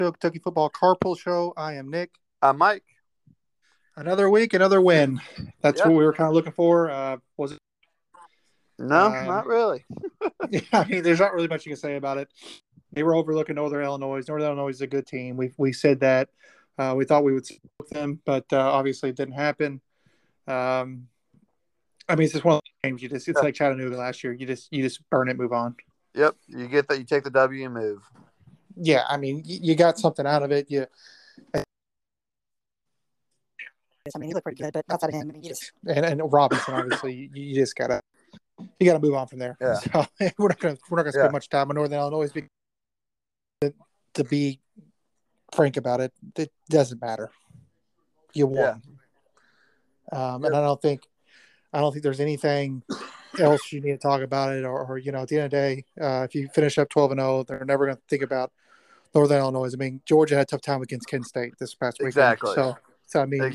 Kentucky Football Carpool Show. I am Nick. Mike. Another week, another win. That's what we were kind of looking for. Was it? No, not really. Yeah, I mean, there's not really much you can say about it. They were overlooking Northern Illinois. Northern Illinois is a good team. We said that. We thought we would smoke them, but obviously it didn't happen. I mean, it's just one of the games. It's like Chattanooga last year. You just burn it, move on. Yep, you get that. You take the W and move. Yeah, I mean, you got something out of it. I mean, he looked pretty good, but outside of him, I mean, and Robinson, obviously, you just gotta move on from there. Yeah. So we're not gonna spend much time on Northern Illinois. To be frank about it, it doesn't matter. You won, and I don't think there's anything else you need to talk about it, or at the end of the day, if you finish up 12-0, they're never going to think about Northern Illinois. I mean, Georgia had a tough time against Kent State this past weekend. Exactly. So I mean,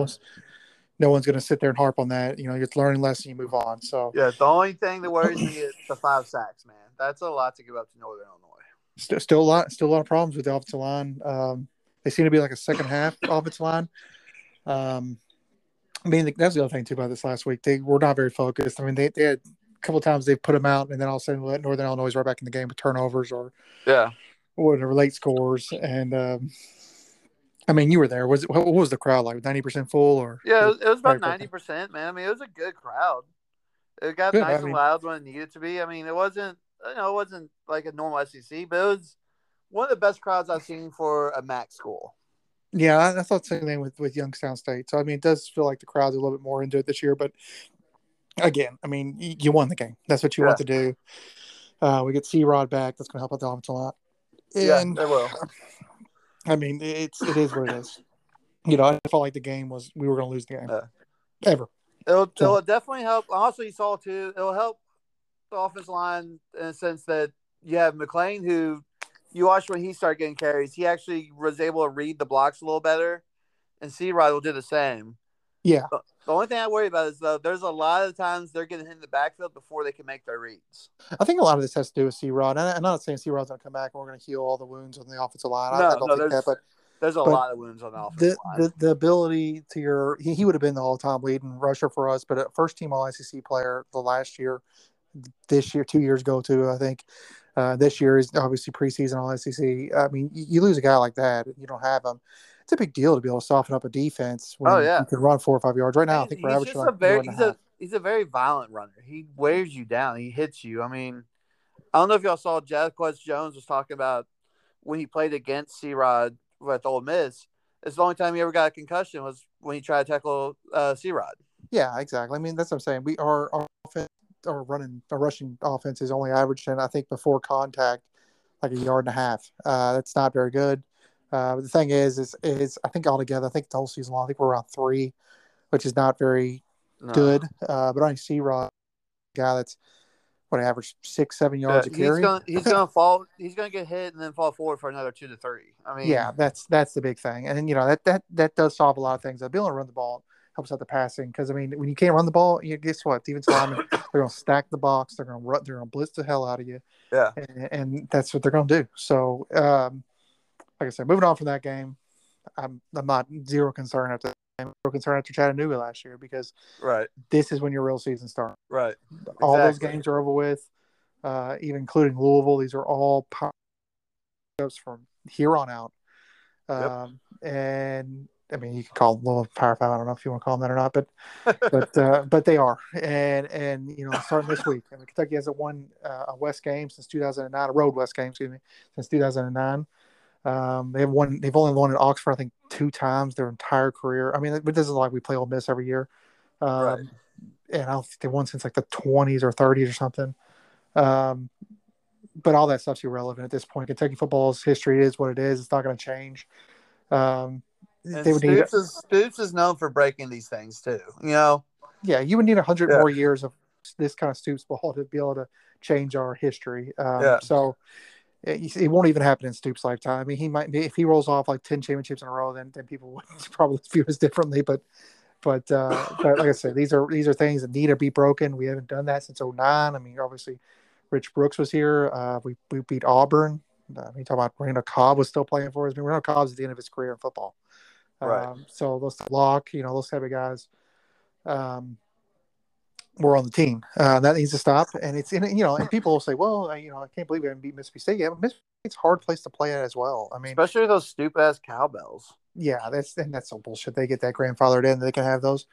no one's going to sit there and harp on that. You're learning lesson, you move on. So yeah, the only thing that worries me is the 5 sacks, man. That's a lot to give up to Northern Illinois. Still a lot of problems with the offensive line. They seem to be like a second half offensive line. I mean, that's the other thing too about this last week. They were not very focused. I mean, they had a couple of times they put them out, and then all of a sudden let Northern Illinois right back in the game with turnovers or whatever, late scores. And I mean, you were there. What was the crowd like? 90% full, or it was about 90%, man. I mean, it was a good crowd. It got nice and loud when it needed to be. I mean, it wasn't like a normal SEC, but it was one of the best crowds I've seen for a MAC school. Yeah, I thought the same thing with Youngstown State. So, I mean, it does feel like the crowd's a little bit more into it this year. But, again, I mean, you won the game. That's what you want to do. We get C-Rod back. That's going to help out the offense a lot. And, it will. I mean, it is what it is. I felt like the game was – we were going to lose the game. Ever. It'll definitely help. Also, you saw, too, it'll help the offensive line in a sense that you have McLean, who – you watch when he started getting carries, he actually was able to read the blocks a little better, and C-Rod will do the same. Yeah. The only thing I worry about is, though, there's a lot of times they're getting hit in the backfield before they can make their reads. I think a lot of this has to do with C-Rod. I'm not saying C-Rod's going to come back and we're going to heal all the wounds on the offensive line. I don't think that, but there's a lot of wounds on the offensive line. The ability to he would have been the all-time leading rusher for us, but a first-team All-SEC player the last year, this year, 2 years ago, too, I think. This year is obviously preseason All-SEC. I mean, you lose a guy like that, you don't have him. It's a big deal to be able to soften up a defense when you can run 4 or 5 yards. Right now, I think we're averaging he's a very violent runner. He wears you down. He hits you. I mean, I don't know if y'all saw Jacquez Jones was talking about when he played against C-Rod with Ole Miss. It's the only time he ever got a concussion was when he tried to tackle C-Rod. Yeah, exactly. I mean, that's what I'm saying. We our offense. Our rushing offense is only averaging, I think, before contact, like 1.5 yards. That's not very good. The thing is I think altogether, I think the whole season long, I think we're around 3, which is not very good. But I see Rod, guy that's average 6-7 yards a carry. He's gonna fall. He's gonna get hit and then fall forward for another 2 to 3. I mean, yeah, that's the big thing, and that does solve a lot of things. Being able to run the ball helps out the passing, because I mean, when you can't run the ball, guess what? Defensive linemen, they're going to stack the box. They're going to run. They're going to blitz the hell out of you. Yeah, and that's what they're going to do. So, like I said, moving on from that game, I'm not zero concern after that game. Zero concern after Chattanooga last year, because this is when your real season starts. Right, all those games are over with, even including Louisville. These are all power from here on out, and. I mean, you can call them Louisville Power 5. I don't know if you want to call them that or not, but they are. And starting this week, I mean, Kentucky hasn't won a West game since 2009, a road West game, since 2009. They've only won at Oxford, I think, 2 times their entire career. I mean, this isn't like we play Ole Miss every year. And I don't think they won since like the 20s or 30s or something. But all that stuff's irrelevant at this point. Kentucky football's history is what it is. It's not going to change. Stoops is known for breaking these things too. Yeah, you would need 100 more years of this kind of Stoops ball to be able to change our history. So it won't even happen in Stoops' lifetime. I mean, he might, if he rolls off like 10 championships in a row, then people would probably view us differently. But like I said, these are things that need to be broken. We haven't done that since 2009. I mean, obviously, Rich Brooks was here. We beat Auburn You talk about Randall Cobb was still playing for us. I mean, Randall Cobb's at the end of his career in football. Right. So those Locke, those type of guys were on the team. That needs to stop. And and people will say, well, I can't believe we haven't beat Mississippi State. Yeah, but Mississippi State's a hard place to play at as well. I mean, especially those stupid ass cowbells. Yeah, that's so bullshit. They get that grandfathered in. They can have those.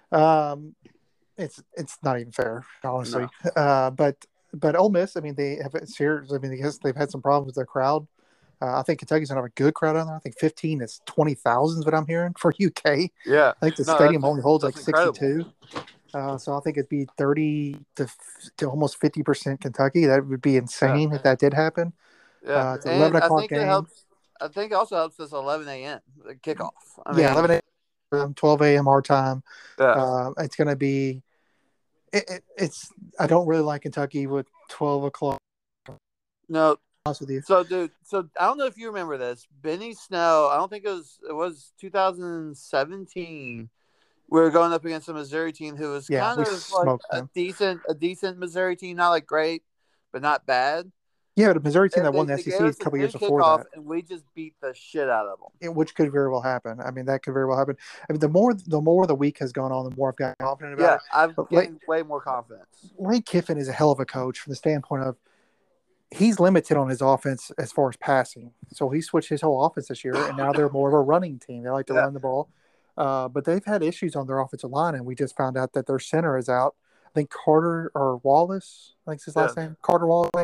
It's not even fair, honestly. No. But Ole Miss, I mean, they have serious. I mean, I guess they've had some problems with their crowd. I think Kentucky's gonna have a good crowd on there. I think 15 is 20,000 is what I'm hearing for UK. Yeah, I think the stadium only holds like 62. So I think it'd be 30 to almost 50% Kentucky. That would be insane if that did happen. Yeah, it's 11 o'clock game. I think it also helps us 11 a.m. kickoff. 11 a.m., 12 a.m. our time. Yeah. It's going to be it's I don't really like Kentucky with 12 o'clock. No. With you. So, dude, I don't know if you remember this. Benny Snow, I don't think it was 2017. We were going up against a Missouri team who was kind of like a decent Missouri team, not like great, but not bad. Yeah, the Missouri team that won the SEC a couple years before that, and we just beat the shit out of them. Which could very well happen. I mean, that could very well happen. I mean, the more the week has gone on, the more I've got confident about it. Yeah, I've gained way more confidence. Lane Kiffin is a hell of a coach from the standpoint of he's limited on his offense as far as passing. So he switched his whole offense this year, and now they're more of a running team. They like to run the ball. But they've had issues on their offensive line, and we just found out that their center is out. I think Carter or Wallace, I think it's his last name, Carter Wallace.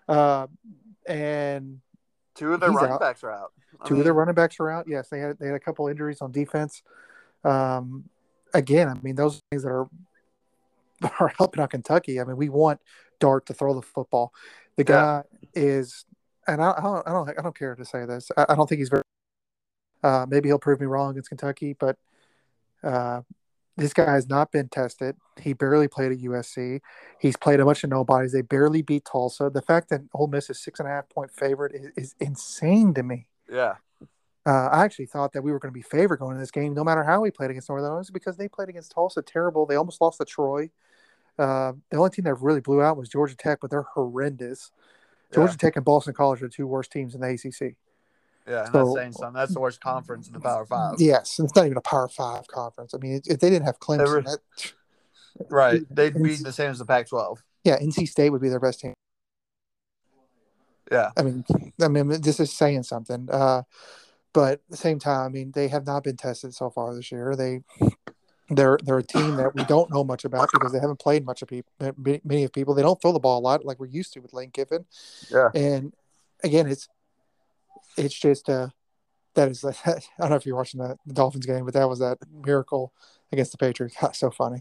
And two of their running backs are out. Two of their running backs are out. Yes, they had a couple injuries on defense. Again, I mean, those things that are helping out Kentucky. I mean, we want Dart to throw the football. The guy is, and I don't care to say this. I don't think he's very. Maybe he'll prove me wrong against Kentucky, but this guy has not been tested. He barely played at USC. He's played a bunch of nobodies. They barely beat Tulsa. The fact that Ole Miss is 6.5-point favorite is insane to me. Yeah. I actually thought that we were going to be favored going in this game, no matter how we played against Northern Illinois, because they played against Tulsa terrible. They almost lost to Troy. The only team that really blew out was Georgia Tech, but they're horrendous. Georgia Tech and Boston College are the two worst teams in the ACC. Yeah, and that's saying something. That's the worst conference in the Power Five. Yes, it's not even a Power Five conference. I mean, if they didn't have Clemson, right, they'd be the same as the Pac-12. Yeah, NC State would be their best team. Yeah, I mean, this is saying something. But at the same time, I mean, they have not been tested so far this year. They're a team that we don't know much about because they haven't played many of people. They don't throw the ball a lot like we're used to with Lane Kiffin. Yeah, and again, it's just that is I don't know if you're watching the Dolphins game, but that was that miracle against the Patriots. So funny.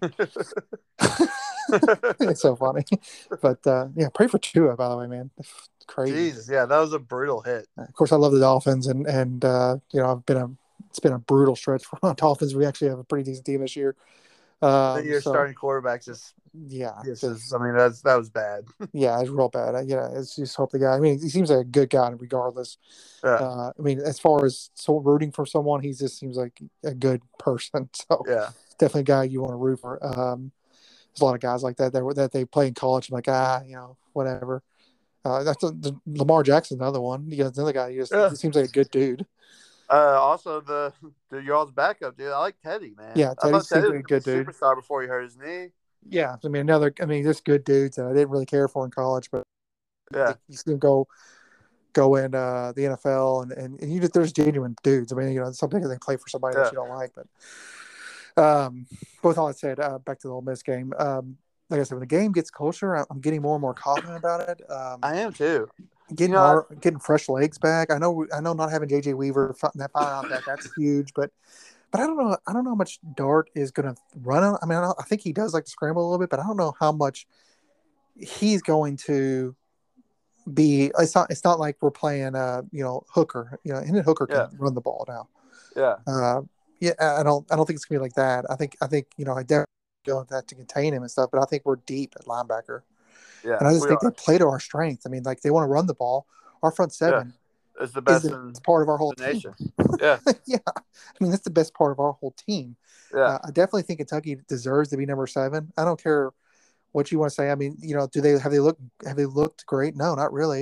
It's so funny. But pray for Tua, by the way, man. It's crazy. Jesus, yeah, that was a brutal hit. Of course, I love the Dolphins, and it's been a brutal stretch for the Dolphins. We actually have a pretty decent team this year. Your starting quarterback just I mean, that was bad. Yeah, it's real bad. It's just hope the guy. I mean, he seems like a good guy regardless. I mean, as far as rooting for someone, he just seems like a good person. So definitely a guy you want to root for. There's a lot of guys like that they play in college. I'm like, whatever. Lamar Jackson's another one. Another guy. He seems like a good dude. Also, y'all's backup dude. I like Teddy, man. Yeah, Teddy seems like a good dude. Superstar before he hurt his knee. Yeah, I mean, there's good dudes that I didn't really care for in college, but you see them go in the NFL, and there's genuine dudes. I mean, sometimes they play for somebody that you don't like, but both all that said, back to the Ole Miss game. Like I said, when the game gets closer, I'm getting more and more confident about it. I am too. Getting fresh legs back. I know not having JJ Weaver that's huge, but I don't know how much Dart is going to run. I mean, I think he does like to scramble a little bit, but I don't know how much he's going to be. It's not like we're playing Hooker. Hendon Hooker can run the ball now. Yeah. I don't think it's gonna be like that. I think I definitely going that to contain him and stuff, but I think we're deep at linebacker. Yeah, and I just think they play to our strength. I mean, like they want to run the ball. Our front seven is the best it's part of our whole team. Yeah, yeah. I mean, that's the best part of our whole team. Yeah, I definitely think Kentucky deserves to be number 7. I don't care what you want to say. I mean, have they looked great? No, not really.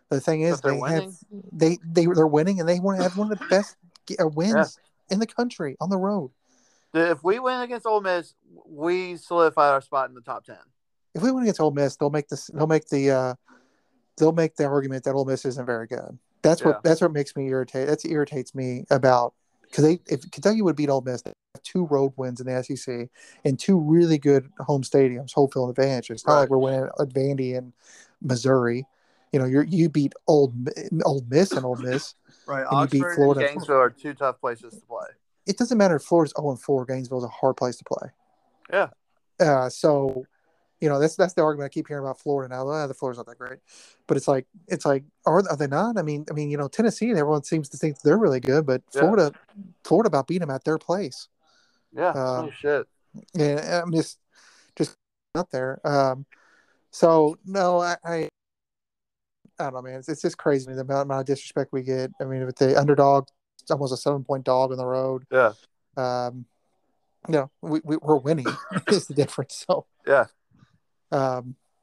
The thing is, they're they have winning. they're winning, and they want to have one of the best wins in the country on the road. If we win against Ole Miss, we solidify our spot in the top 10. If we win against Ole Miss, they'll make the argument that Ole Miss isn't very good. That's what makes me irritate. That irritates me about, because if Kentucky would beat Ole Miss, they have 2 road wins in the SEC and 2 really good home stadiums, home field advantage. It's not like we're winning at Vandy and Missouri. You know, you beat Ole Miss and Ole Miss, right? And Oxford you beat Florida. And Gainesville are 2 tough places to play. It doesn't matter if Florida's 0-4. Gainesville's a hard place to play. Yeah. So, you know, that's the argument I keep hearing about Florida now. The Florida's not that great, but it's like are they not? I mean, you know, Tennessee, everyone seems to think they're really good, but Florida about beat them at their place. Yeah. Oh shit. Yeah, I'm just up there. So no, I don't know, man. It's just crazy the amount of disrespect we get. I mean, with the underdog, it's almost a 7-point dog on the road. Yeah. You know, we're winning is the difference. So yeah. The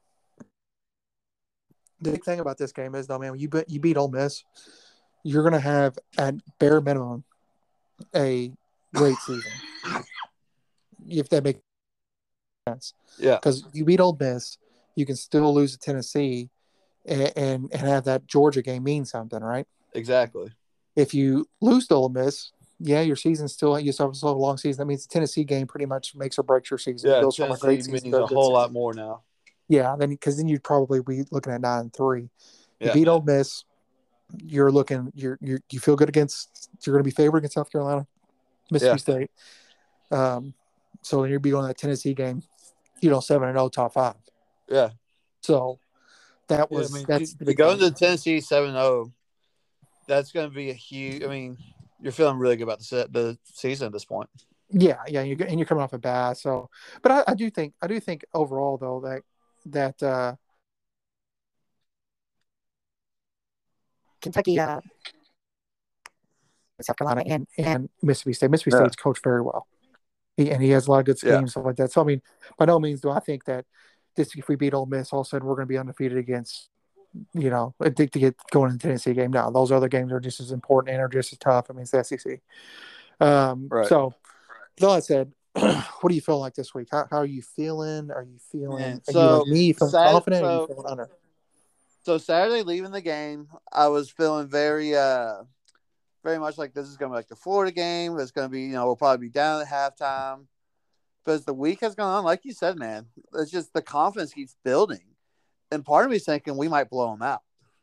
big thing about this game is, though, man, when you beat Ole Miss, you're going to have at bare minimum a great season. If that makes sense. Yeah. Because you beat Ole Miss, you can still lose to Tennessee and have that Georgia game mean something, right? Exactly. If you lose to Ole Miss, your season's still, you still have a long season. That means the Tennessee game pretty much makes or breaks your season. Yeah, it goes Tennessee from a great season means to a whole season. lot more now. Yeah, because then you'd probably be looking at 9-3. You Yeah. beat Ole Miss, you feel good against. You're going to be favored against South Carolina, Mississippi State. So then you'd be going to that Tennessee game, 7-0, top 5. Yeah. So that was that's the big going to Tennessee 7-0. That's going to be a huge. I mean, you're feeling really good about the season at this point. Yeah, and you're coming off a bad. So, but I do think overall though that Kentucky, South Carolina, and Mississippi State's coached very well. He has a lot of good schemes, stuff like that. So I mean, by no means do I think that if we beat Ole Miss, all of a sudden we're going to be undefeated against, to get going in the Tennessee game. No, those other games are just as important and are just as tough. I mean, it's the SEC. So, with all that said, what do you feel like this week? How are you feeling? Are you feeling? Are you like me? Feeling confident? Or are you feeling under? So Saturday, leaving the game, I was feeling very much like this is going to be like the Florida game. It's going to be, we'll probably be down at halftime. But as the week has gone on, like you said, man, it's just the confidence keeps building. And part of me is thinking we might blow them out.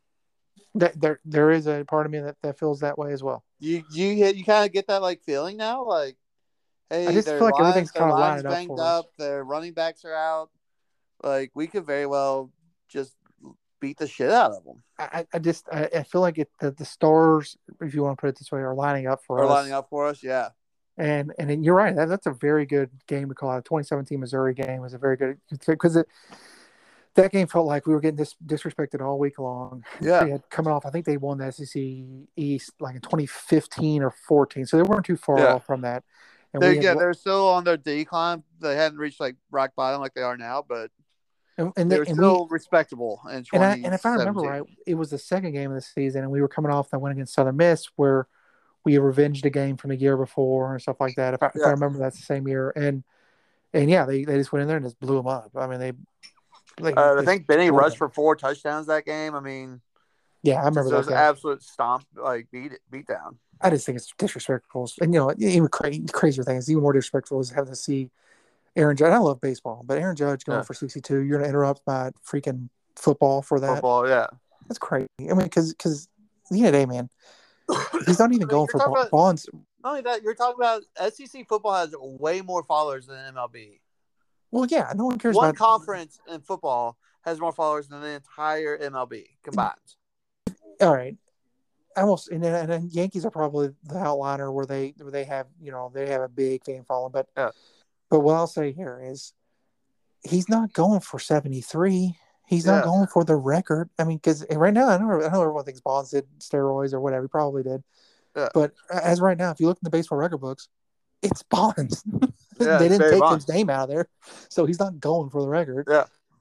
There is a part of me that feels that way as well. You kind of get that like feeling now, like, hey, I just feel like everything's kind of lined up for us. Their running backs are out. Like we could very well just beat the shit out of them. I feel like the stars, if you want to put it this way, are lining up for us. Lining up for us, yeah. And you're right. That's a very good game to call out. The 2017 Missouri game was a very good because that game felt like we were getting disrespected all week long. Yeah. They had coming off, I think they won the SEC East like in 2015 or 14, so they weren't too far off from that. And they're still on their decline. They hadn't reached like rock bottom like they are now, but they're still respectable in 2017. And if I remember right, it was the second game of the season, and we were coming off that win against Southern Miss where we revenged a game from the year before and stuff like that. If I remember, that's the same year. And they just went in there and just blew them up. I mean, I think Benny rushed for 4 touchdowns that game. I mean, yeah, I remember that. It was an absolute stomp, like beat down. I just think it's disrespectful. And, even crazier thing is even more disrespectful is having to see Aaron Judge. I love baseball, but Aaron Judge going for 62, you're going to interrupt my freaking football for that? Football, yeah. That's crazy. I mean, because at the end of the day, man, he's not even going for bonds. Not only that, you're talking about SEC football has way more followers than MLB. Well, yeah, no one cares One about conference in football has more followers than the entire MLB combined. All right. And then Yankees are probably the outliner where they have a big fan following. But what I'll say here is he's not going for 73. He's not going for the record. I mean, because right now I know everyone thinks Bonds did steroids or whatever. He probably did. Yeah. But as right now, if you look in the baseball record books, it's Bonds. They didn't take his name out of there, so he's not going for the record. Yeah.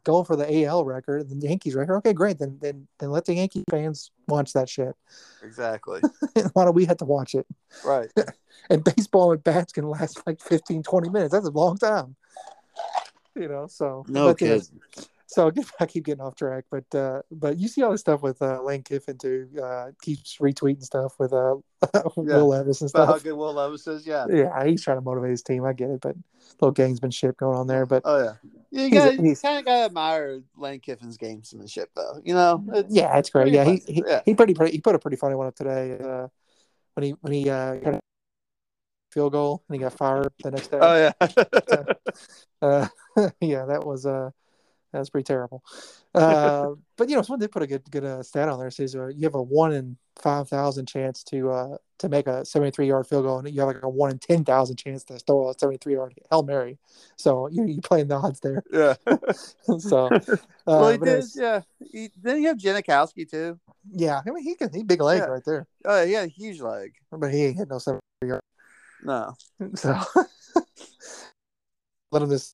going for the AL record, the Yankees record. Okay, great. Then let the Yankee fans watch that shit. Exactly. Why do we have to watch it? Right. And baseball and bats can last like 15, 20 minutes. That's a long time. So No kidding. So I keep getting off track, but you see all this stuff with Lane Kiffin too. Keeps retweeting stuff with Will Levis and But how stuff. good Will Levis is, yeah. Yeah, he's trying to motivate his team. I get it, but little gamesmanship going on there. But yeah, you kind of gotta admire Lane Kiffin's gamesmanship, though. It's great. Yeah, he put a pretty funny one up today when he got a field goal and he got fired the next day. Oh yeah, yeah, that was pretty terrible. But someone did put a good stat on there. It says you have a 1 in 5,000 chance to make a 73-yard field goal, and you have like a 1 in 10,000 chance to throw a 73-yard Hail Mary. So you're playing the odds there. Yeah. So well, he did. Yeah. Then you have Janikowski too. Yeah, I mean he big leg right there. Oh, he had a huge leg, but he ain't hit no 73-yard. No. So let him just.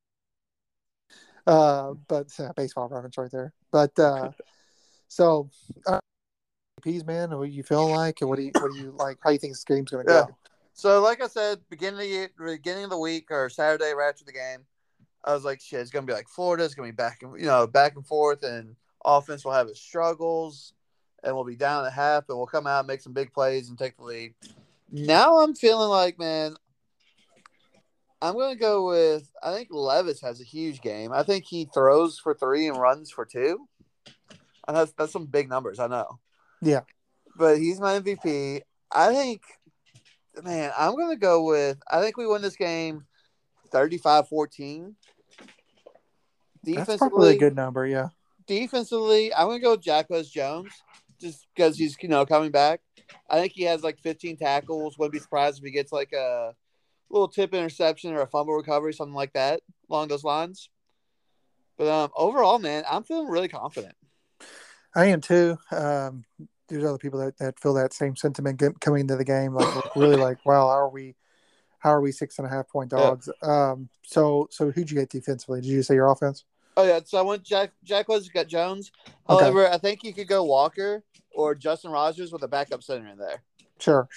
But baseball reference right there. But so, P's man, what do you feel like, and what do you like? How do you think this game's going to go? So, like I said, beginning of the week or Saturday right after the game, I was like, shit, it's going to be like Florida. It's going to be back and forth, and offense will have its struggles, and we'll be down at half, but we'll come out, make some big plays, and take the lead. Now I'm feeling like, man, I'm going to go with, I think Levis has a huge game. I think he throws for 3 and runs for 2. And that's some big numbers, I know. Yeah. But he's my MVP. I think, man, I'm going to go with, I think we win this game 35-14. That's probably a good number, yeah. Defensively, I'm going to go with Jacquez Jones just because he's, coming back. I think he has like 15 tackles. Wouldn't be surprised if he gets like a little tip interception or a fumble recovery, something like that, along those lines. But overall, man, I'm feeling really confident. I am too. There's other people that feel that same sentiment coming into the game, like really like, wow, how are we 6.5 point dogs? Yeah. So who'd you get defensively? Did you say your offense? Oh yeah, so I went Jacquez got Jones. However, okay. I think you could go Walker or Justin Rogers with a backup center in there. Sure.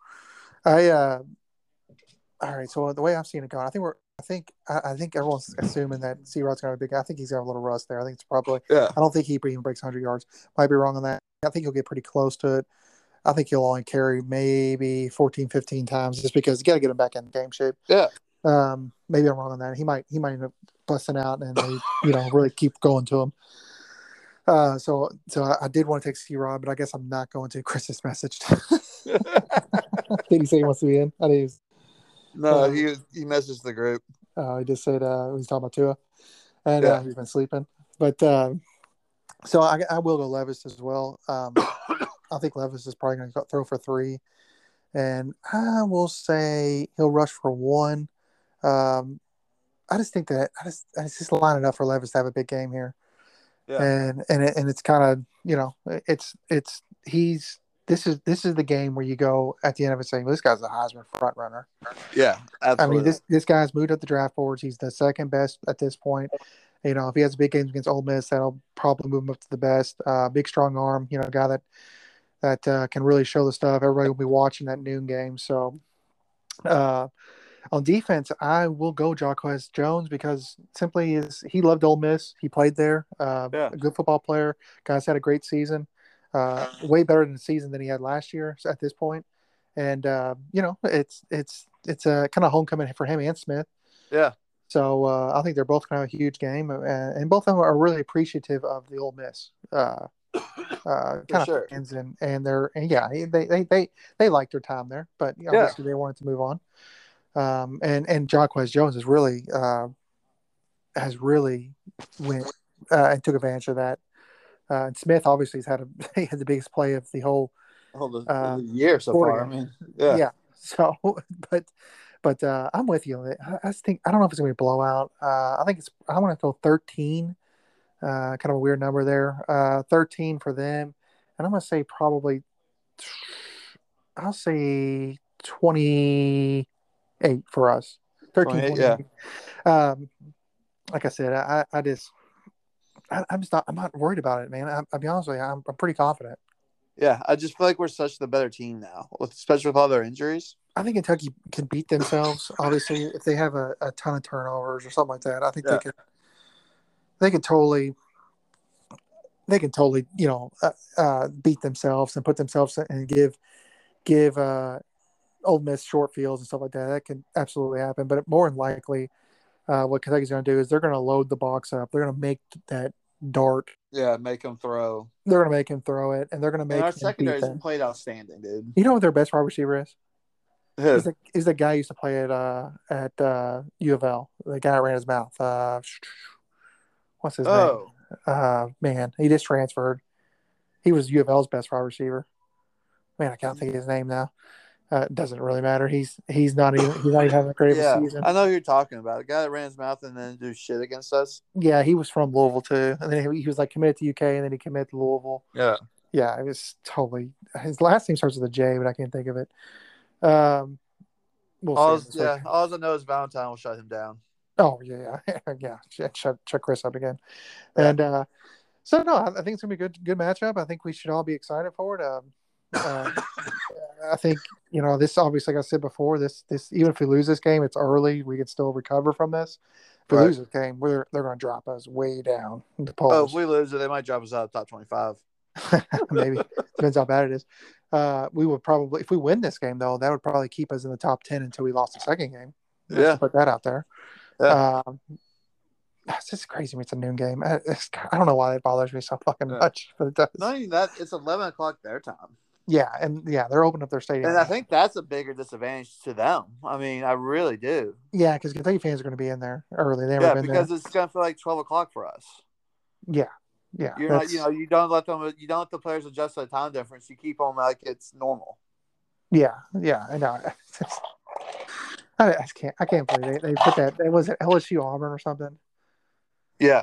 All right, so the way I'm seeing it going, I think everyone's assuming that C-Rod's going to be big. I think he's got a little rust there. I think it's probably. Yeah. I don't think he even breaks 100 yards. Might be wrong on that. I think he'll get pretty close to it. I think he'll only carry maybe 14, 15 times just because you got to get him back in game shape. Yeah. Maybe I'm wrong on that. He might end up busting out and they, really keep going to him. So I did want to take C-Rod, but I guess I'm not going to. Chris has messaged. Did he say he wants to be in? I think he was. No, he messaged the group. He just said he was talking about Tua, and he's been sleeping. But so I will go Levis as well. I think Levis is probably going to throw for 3, and I will say he'll rush for 1. I just think that I just line it up for Levis to have a big game here. Yeah, and it's kind of This is the game where you go at the end of it saying, well, this guy's a Heisman front runner. Yeah, absolutely. I mean, this guy's moved up the draft boards. He's the second best at this point. If he has big games against Ole Miss, that'll probably move him up to the best. Big, strong arm, guy that can really show the stuff. Everybody will be watching that noon game. So on defense, I will go Jacquez Jones because simply he loved Ole Miss. He played there. A good football player. Guy's had a great season. Way better than the season than he had last year at this point. And it's a kind of homecoming for him and Smith. Yeah. So I think they're both going to have a huge game, and both of them are really appreciative of the Ole Miss kind of fans, and they like their time there, but obviously they wanted to move on. And Jacquez Jones has really went and took advantage of that. And Smith obviously has had the biggest play of the whole year so far. I mean, yeah. So, but I'm with you. I think I don't know if it's going to be a blowout. I want to go 13. Kind of a weird number there. 13 for them, and I'm going to say probably. I'll say 28 for us. 13, 28. Like I said, I just. I'm just not. I'm not worried about it, man. I'll be honest with you. I'm pretty confident. Yeah, I just feel like we're such the better team now, especially with all their injuries. I think Kentucky can beat themselves. Obviously, if they have a ton of turnovers or something like that, I think Yeah. they could totally beat themselves and put themselves and give Ole Miss short fields and stuff like that. That can absolutely happen. But more than likely, what Kentucky's going to do is they're going to load the box up. They're going to make that dart. Yeah, make them throw. They're going to make him throw it, and they're going to And make our him beat secondary's them. played outstanding, dude. You know what their best wide receiver is? Who? He's the guy who used to play at U of L. The guy that ran his mouth. What's his name? Man, he just transferred. He was U of L's best wide receiver. Man, I can't think of his name now. It doesn't really matter. He's not even having a great season. I know who you're talking about. The guy that ran his mouth and then do shit against us. Yeah, he was from Louisville too, and then he was like committed to UK, and then he committed to Louisville. Yeah, it was totally. His last name starts with a J, but I can't think of it. All I know is Valentine will shut him down. Oh yeah. Shut Chris up again, and so no, I think it's gonna be a good matchup. I think we should all be excited for it. I think this obviously, like I said before, this even if we lose this game, it's early. We can still recover from this. If we lose this game, they're going to drop us way down the polls. Oh, if we lose it, they might drop us out of the top 25. Maybe depends how bad it is. We would probably, if we win this game though, that would probably keep us in the top 10 until we lost the second game. Yeah, put that out there. Yeah. It's just crazy. It's a noon game. I don't know why it bothers me so fucking much, but it does. Not even that. It's 11 o'clock their time. Yeah, they're opening up their stadium. And I think that's a bigger disadvantage to them. I mean, I really do. Yeah, because Kentucky fans are going to be in there early. Because it's going to feel like 12 o'clock for us. Yeah. You're not, you don't let the players adjust to the time difference. You keep them like it's normal. Yeah, I know. I can't believe they put that. Was it LSU Auburn or something? Yeah.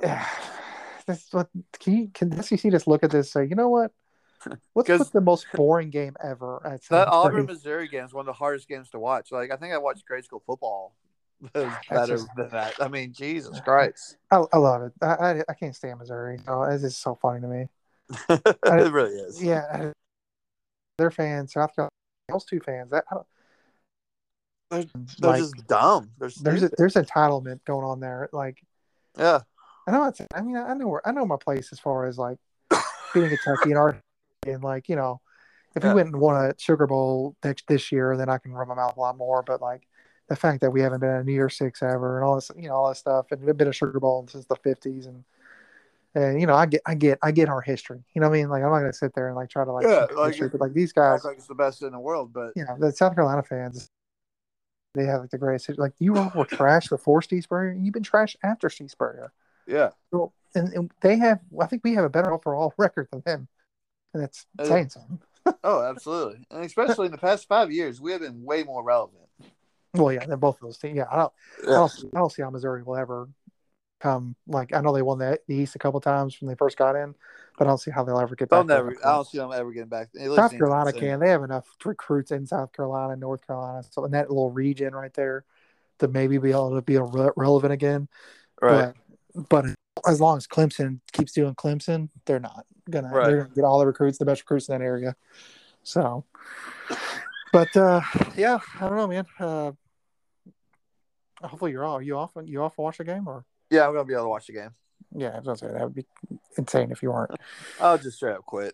Can the SEC just look at this and say, you know what? What's the most boring game ever? That Auburn Missouri game is one of the hardest games to watch. Like I think I watched grade school football better than that. I mean, Jesus Christ. I love it. I can't stand Missouri. So it's just so funny to me. It really is. Yeah. Their fans, South Carolina, those two fans, they're just dumb. There's entitlement going on there. Like, yeah. I know my place as far as like beating Kentucky and like, if we went and won a Sugar Bowl this year, then I can run my mouth a lot more. But like the fact that we haven't been in a New Year's Six ever and all this, all this stuff, and we've been a Sugar Bowl since the 50s, and I get our history. You know what I mean? Like I'm not gonna sit there and like try to history, but like these guys, like it's the best in the world. But the South Carolina fans, they have like the greatest history. Like you all were trash before Steve Spurrier, and you've been trash after Steve Spurrier. Yeah. Well, and they have. I think we have a better overall record than them, and that's saying something. Oh, absolutely, and especially in the past 5 years, we have been way more relevant. Well, yeah, they're both of those teams. Yeah, I don't see how Missouri will ever come. Like I know they won the East a couple times when they first got in, but I don't see how they'll ever get back. I don't see them ever getting back. South Carolina can. They have enough recruits in South Carolina, North Carolina, so in that little region right there, to maybe be able to be relevant again. Right. But as long as Clemson keeps doing Clemson, they're not gonna. Right. They're gonna get all the best recruits in that area. So, but yeah, I don't know, man. Hopefully you're off. You off to watch the game, or? Yeah, I'm gonna be able to watch the game. Yeah, I was gonna say that would be insane if you weren't. I'll just straight up quit.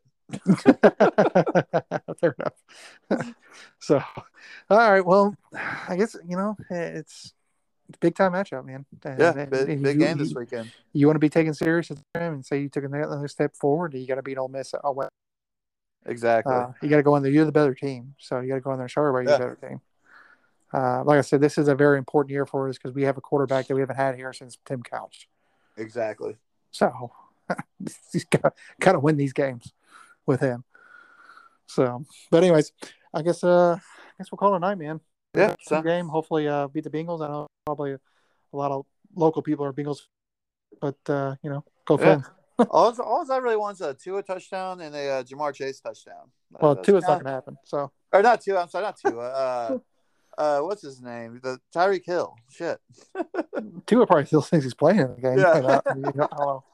Fair enough. So, all right. Well, I guess it's a big time matchup, man. Big game this weekend. You want to be taken serious and say you took another step forward. You got to beat Ole Miss. Exactly. You got to go in there. You're the better team, so you got to go in there and show everybody you're the better team. Like I said, this is a very important year for us because we have a quarterback that we haven't had here since Tim Couch. Exactly. So he's got to win these games with him. So, but anyways, I guess we'll call it a night, man. Yeah. Game. Hopefully, beat the Bengals. I know probably a lot of local people are Bengals, but go Fins. All I really want is a Tua touchdown and a Jamar Chase touchdown. Well, Tua's not going to happen. So, or not Tua. I'm sorry, not Tua. What's his name? The Tyreek Hill. Shit. Tua probably still thinks he's playing in the game. Yeah. I don't know.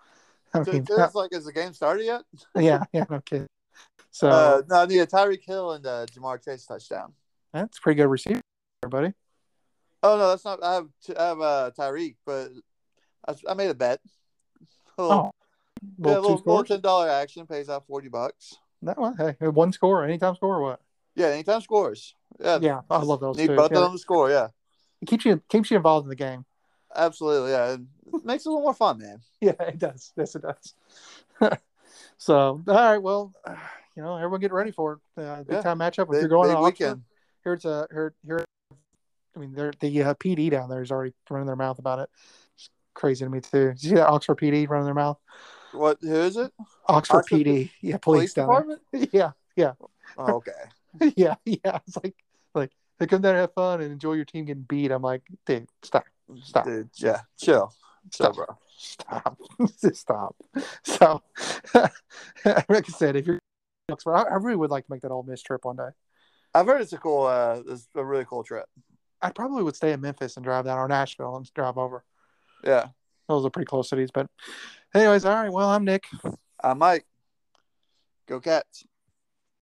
I So mean, it's like, is the game started yet? yeah, no kidding. So No, I need a Tyreek Hill and Jamar Chase touchdown. that's a pretty good receiver, everybody. Oh no, that's not. I have Tyreek, but I made a bet. A Oh, two little scores. $10 action pays out $40. That one, hey, one score, anytime score, or what? Yeah, anytime scores. Yeah, I love those Need too. both Yeah, of them to score. Yeah, it keeps you involved in the game. absolutely. Yeah, it makes it a little more fun, man. Yeah, it does. Yes, it does. So, all right, well, everyone get ready for it. Big time matchup. If you're going big to Oxford, weekend. here. I mean, the PD down there is already running their mouth about it. It's crazy to me too. Did you see that Oxford PD running their mouth? What? Who is it? Oxford PD. Yeah, police down department. there. Yeah. Oh, okay. yeah. It's like they come down and have fun and enjoy your team getting beat. I'm like, dude, stop. Dude, yeah, chill, bro. Stop. Just stop. So, like I said, if you're, I really would like to make that Ole Miss trip one day. I've heard it's a really cool trip. I probably would stay in Memphis and drive down, or Nashville and drive over. Yeah, those are pretty close cities. But, anyways, all right. Well, I'm Nick. I'm Mike. Go Cats.